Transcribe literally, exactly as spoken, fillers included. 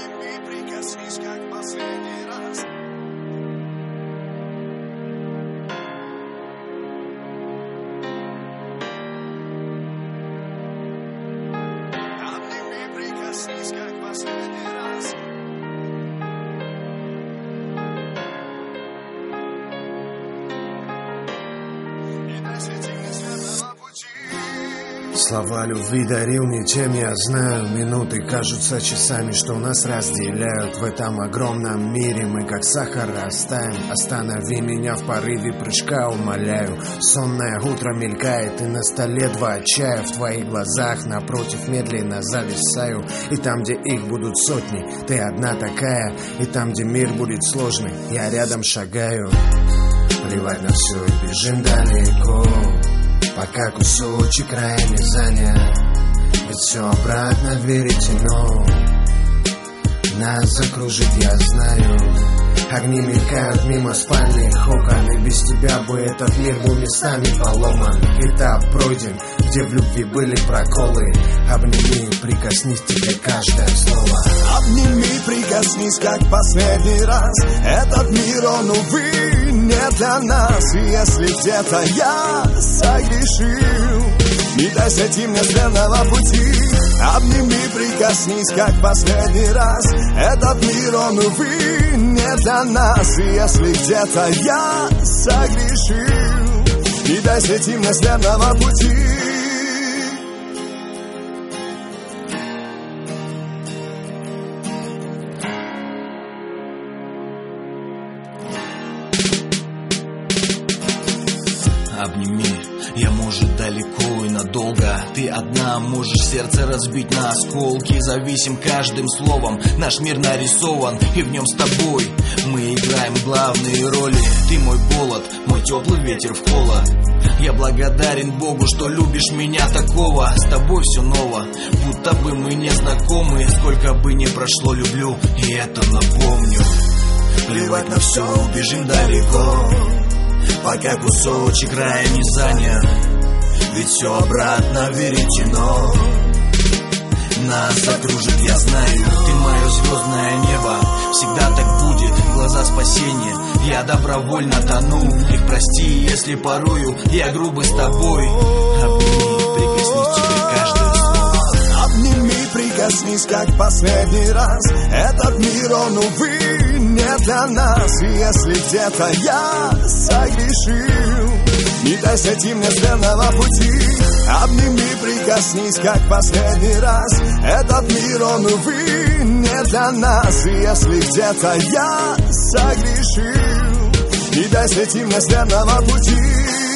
Обними, прикоснись, как последний раз. Обними, прикоснись, как последний раз. И досвети мне светлого пути. Слова любви дарил мне, чем я знаю. Минуты кажутся часами, что нас разделяют. В этом огромном мире мы как сахар растаем. Останови меня в порыве прыжка, умоляю. Сонное утро мелькает, и на столе два чая. В твоих глазах напротив медленно зависаю. И там, где их будут сотни, ты одна такая. И там, где мир будет сложный, я рядом шагаю. Плевать на все и бежим далеко, пока кусочек края не занят. Ведь все обратно веретено нас закружит, я знаю. Огни мелькают мимо спальных окон, и без тебя бы этот мир был местами поломан. Этап пройден, где в любви были проколы. Обними, прикоснись, тебе каждое слово. Обними, прикоснись, как последний раз. Этот мир, он, увы, не для нас. И если где-то я согрешил, не дай сойти мне с верного пути. Обними, прикоснись, как последний раз. Этот мир, он, увы, не для нас. И если где-то я согрешил, не дай сойти мне с верного пути. Обними, я, может, далеко и надолго. Ты одна можешь сердце разбить на осколки. Зависим каждым словом, наш мир нарисован, и в нем с тобой мы играем главные роли. Ты мой голод, мой теплый ветер в холод. Я благодарен Богу, что любишь меня такого. С тобой все ново, будто бы мы не знакомы. Сколько бы ни прошло, люблю, и это напомню. Плевать на все, убежим далеко, пока кусочек края не занят. Ведь все обратно веретено нас закружит, я знаю. Ты мое звездное небо, всегда так будет. Глаза спасения, я добровольно тону. И прости, если порою я грубый с тобой. Обними, прикоснись, тебе каждое слово. Обними, прикоснись, как последний раз. Этот мир, он, увы, не для нас. И если где-то я согрешил, не дай сойти мне с верного пути. Обними, прикоснись, как последний раз. Этот мир, он, увы, не для нас. И если где-то я согрешил, не дай сойти мне с верного пути.